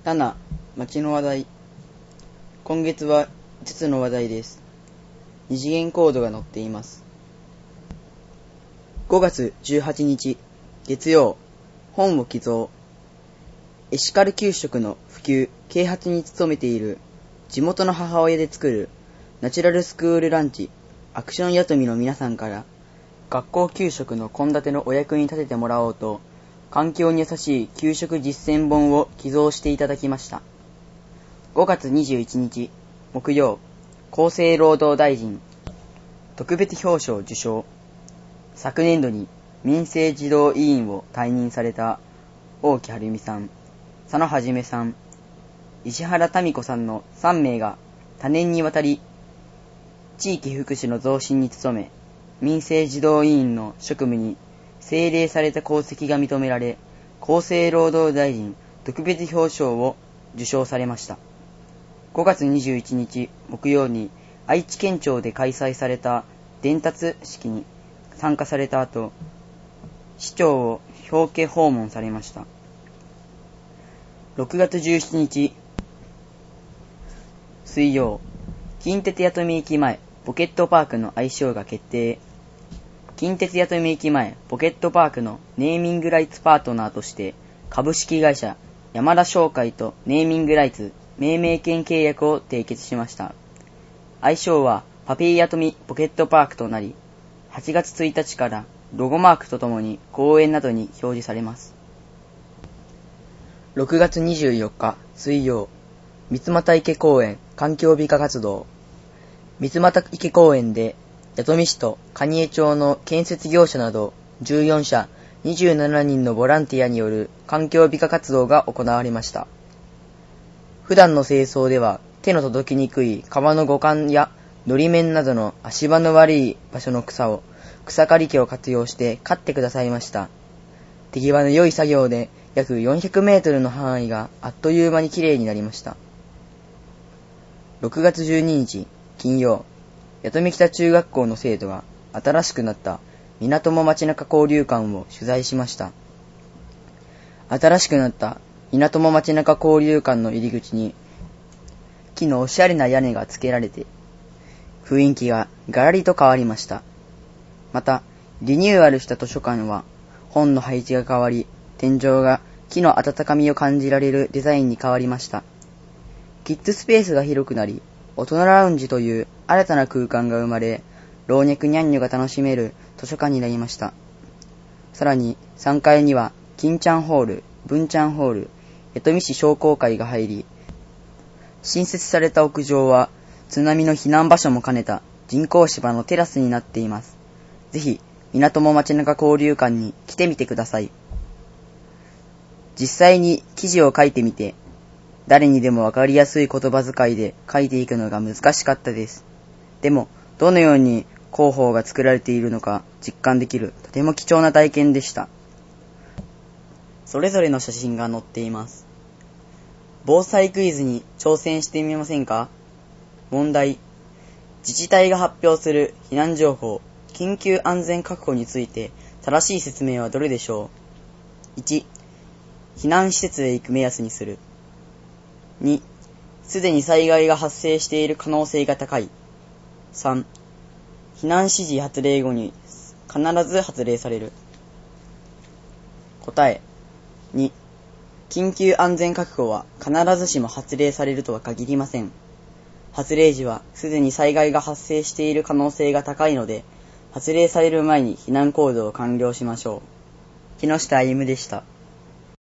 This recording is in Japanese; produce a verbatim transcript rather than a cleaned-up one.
なな、街の話題。今月はいつつの話題です。二次元コードが載っています。ごがつじゅうはちにち、月曜、本を寄贈。エシカル給食の普及、啓発に努めている地元の母親で作るナチュラルスクールランチ、アクションやとみの皆さんから、学校給食の献立のお役に立ててもらおうと、環境に優しい給食実践本を寄贈していただきました。ごがつにじゅういちにち、木曜、厚生労働大臣、特別表彰受賞。昨年度に民生児童委員を退任された大木晴美さん、佐野はじめさん、石原民子さんのさんめいが多年にわたり地域福祉の増進に努め、民生児童委員の職務に政令された功績が認められ、厚生労働大臣特別表彰を受賞されました。ごがつにじゅういちにち木曜に愛知県庁で開催された伝達式に参加された後、市長を表敬訪問されました。ろくがつじゅうしちにち水曜、近鉄弥富駅前ポケットパークの愛称が決定。近鉄弥富駅前ポケットパークのネーミングライツパートナーとして株式会社山田商会とネーミングライツ命名権契約を締結しました。愛称はパピー弥富ポケットパークとなり、はちがつついたちからロゴマークとともに公園などに表示されます。ろくがつにじゅうよっか水曜、三俣池公園環境美化活動。三俣池公園で弥富市と蟹江町の建設業者などじゅうよんしゃにじゅうななにんのボランティアによる環境美化活動が行われました。普段の清掃では手の届きにくい川の護岸やのり面などの足場の悪い場所の草を草刈り機を活用して刈ってくださいました。手際の良い作業で約よんひゃくメートルの範囲があっという間にきれいになりました。ろくがつじゅうににち金曜、弥富北中学校の生徒が新しくなった港も街中交流館を取材しました。新しくなった港も街中交流館の入り口に木のおしゃれな屋根がつけられて、雰囲気がガラリと変わりました。また、リニューアルした図書館は本の配置が変わり、天井が木の温かみを感じられるデザインに変わりました。キッズスペースが広くなり、大人ラウンジという新たな空間が生まれ、老若にゃんにょが楽しめる図書館になりました。さらにさんがいには金ちゃんホール、文ちゃんホール、弥富市商工会が入り、新設された屋上は津波の避難場所も兼ねた人工芝のテラスになっています。ぜひ港も街中交流館に来てみてください。実際に記事を書いてみて、誰にでもわかりやすい言葉遣いで書いていくのが難しかったです。でも、どのように広報が作られているのか実感できるとても貴重な体験でした。それぞれの写真が載っています。防災クイズに挑戦してみませんか？問題。自治体が発表する避難情報、緊急安全確保について正しい説明はどれでしょう？いち、避難施設へ行く目安にする。に、すでに災害が発生している可能性が高い。さん、避難指示発令後に必ず発令される。答え。に、緊急安全確保は必ずしも発令されるとは限りません。発令時はすでに災害が発生している可能性が高いので、発令される前に避難行動を完了しましょう。木下歩でした。